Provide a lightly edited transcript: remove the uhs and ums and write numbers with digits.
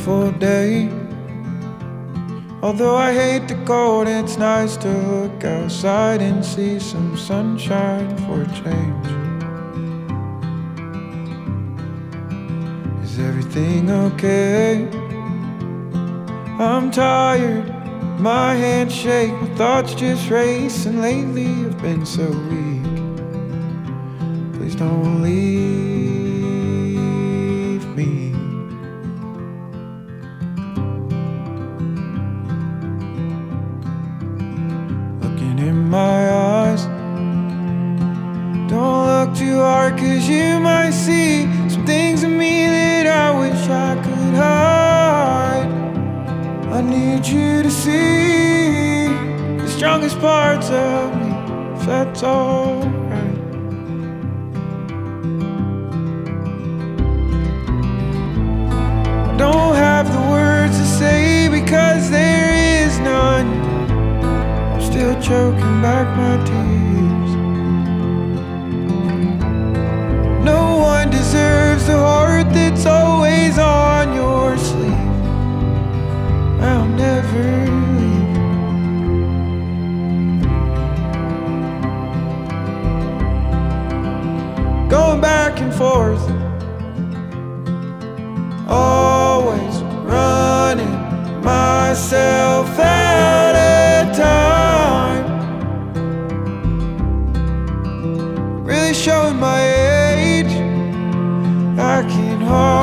beautiful day. Although I hate the cold, it's nice to look outside and see some sunshine for a change. Is everything okay? I'm tired, my hands shake, my thoughts just race, and lately I've been so weak. Please don't leave me. Looking in my eyes, don't look too hard, 'cause you might see some things in me that I wish I could hide. I need you to see the strongest parts of me, if that's alright. I don't have the words to say because there is none. I'm still choking back my tears. No one deserves the heart that's always on your sleeve. I'll never leave. Going back and forth, always running myself out of time. Really showing my age, I can hardly